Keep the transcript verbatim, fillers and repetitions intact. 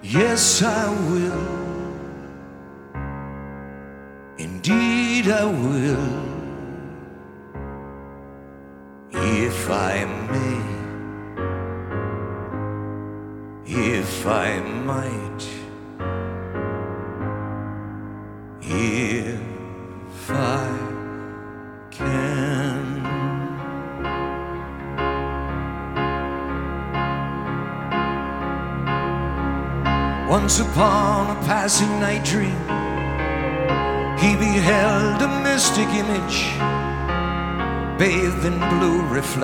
Yes, I will. Indeed, I will. If I may, if I might, if I can. Once upon a passing night dream, he beheld a mystic image bathed in blue reflection.